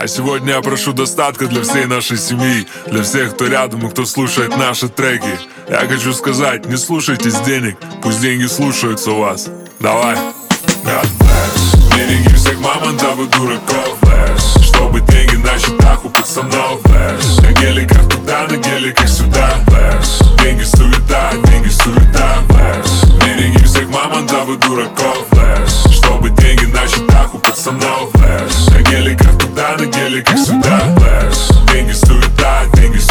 А сегодня я прошу достатка для всей нашей семьи, для всех, кто рядом и кто слушает наши треки. Я хочу сказать, не слушайтесь денег, пусть деньги слушаются вас. Давай. God bless. Береги всех мамонтов и дураков, bless. Чтобы деньги на счетах у пацанов, bless. На геликах туда, на геликах сюда, bless. Деньги суета, bless. Береги всех мамонтов и дураков, bless. Чтобы деньги на счетах у пацанов, bless. На геликах туда, на геликах сюда, bless. Деньги суета,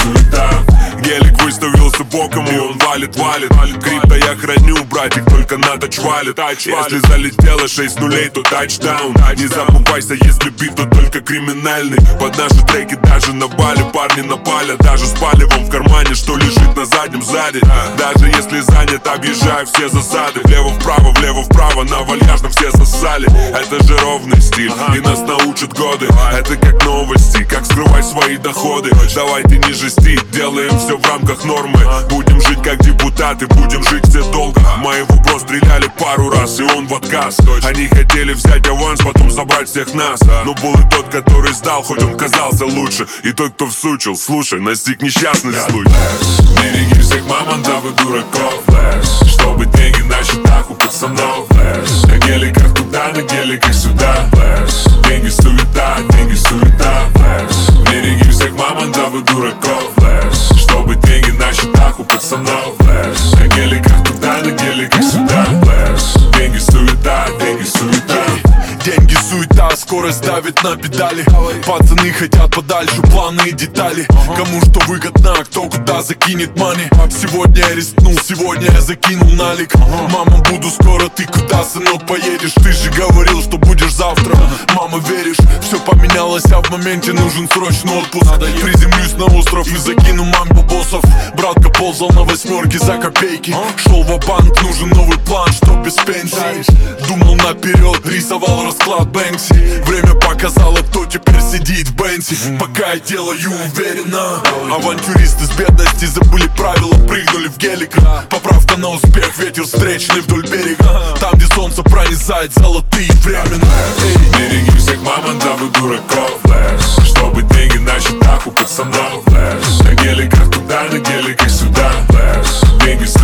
Гелик выставился боком и он валит. Крипто я храню, братик, только на тач валит. Если залетело 6 нулей, то тачдаун. Не забывайся, если бит, то только криминальный. Под наши треки даже на бале парни напали. Даже с палевом в кармане, что лежит на заднем сзади. Даже если занят, объезжаю все засады. Влево-вправо, на вальяжном все сосали. Это же ровный стиль, и нас научат годы. Это как новости, как скрывать свои доходы. Давайте не жести, делаем все в рамках нормы. Будем жить как депутаты, будем жить все долго. Моего бро стреляли пару раз, и он в отказ. Они хотели взять аванс, потом забрать всех нас. Но был и тот, который сдал, хоть он казался лучше. И тот, кто всучил, слушай, настиг несчастный случай. Береги всех мамонтов и дураков, bless. Чтобы деньги на счетах у пацанов, bless. На геликах туда, на геликах сюда, bless. Деньги суета, bless. Береги всех мамонтов и дураков, bless. Чтобы деньги на счетах у пацанов, bless. На геликах туда, на геликах сюда, bless. Деньги суета, Деньги суета, скорость давит на педали. Пацаны хотят подальше, планы и детали. Кому что выгодно, кто куда закинет мани. Сегодня я рискнул, сегодня я закинул налик. Мама, буду скоро, ты куда, сынок, поедешь? Ты же говорил, что будешь завтра. Мама, веришь, все поменялось, а в моменте нужен срочный отпуск. Приземлюсь на остров и закину маме бабосов. Братка ползал на восьмерке за копейки. Шел ва-банк, нужен новый план, что без пенсии. Думал наперед, рисовал расклад Бэнкси. Время показало, кто теперь сидит в Бенси. Пока я делаю уверенно. Авантюристы с бедности забыли правила, прыгнули в гелик. Поправка на успех, ветер встречный вдоль берега. Там, где солнце пронизает золотые времена. Береги всех мамонтов и дураков, bless. Чтобы деньги на счетах у пацанов, bless. На геликах туда, на геликах сюда, bless. Деньги